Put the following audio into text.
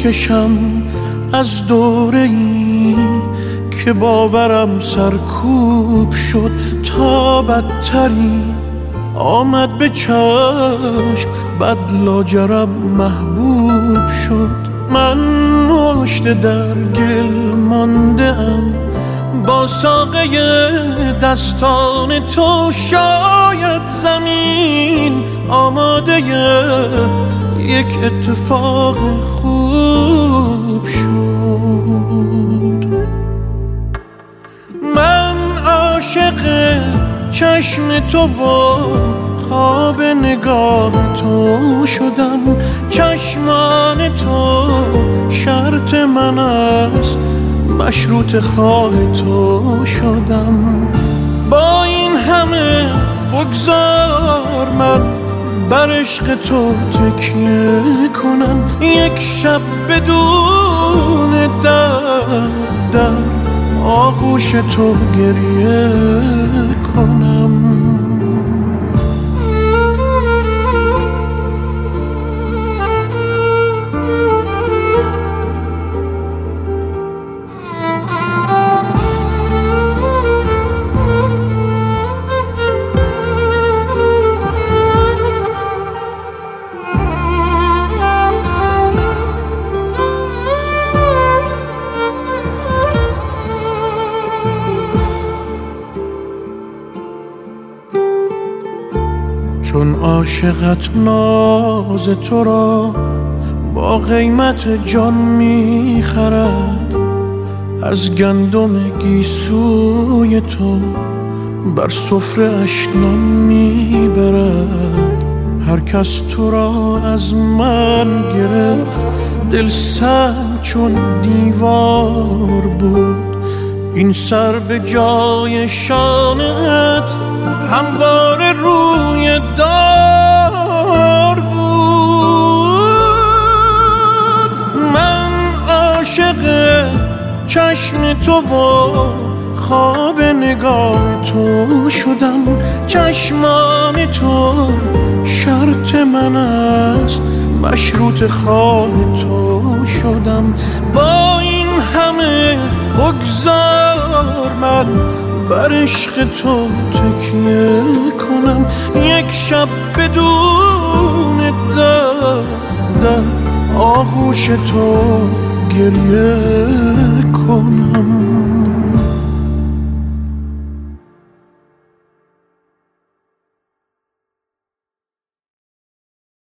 میکشم از دوره ای که باورم سرکوب شد تا بدتری آمد به چشم، بد لاجرم محبوب شد. من پشت در گل مانده‌ام با ساقه دستان تو، شاید زمین آماده یک اتفاق خوب شد. من عاشق چشم تو و خواب نگاه تو شدم، چشمان تو شرط من است، مشروط خواه تو شدم. با این همه بگذار من بر عشق تو تکیه کنم، یک شب بدون در آغوش تو گریه کنم. چون عاشقت ناز تو را با قیمت جان میخرد، از گندم گیسوی تو بر سفره اش نان میبرد. هر کس تو را از من گرفت، دل سرد چون دیوار بود. این سر به جای شانت همواره روی دار بود. من عاشق چشم تو و خواب نگاه تو شدم، چشمان تو شرط من است، مشروط خواه تو شدم. با این همه بگذار من بر عشق تو تکیه کنم، یک شب بدون در آغوش تو گریه کنم.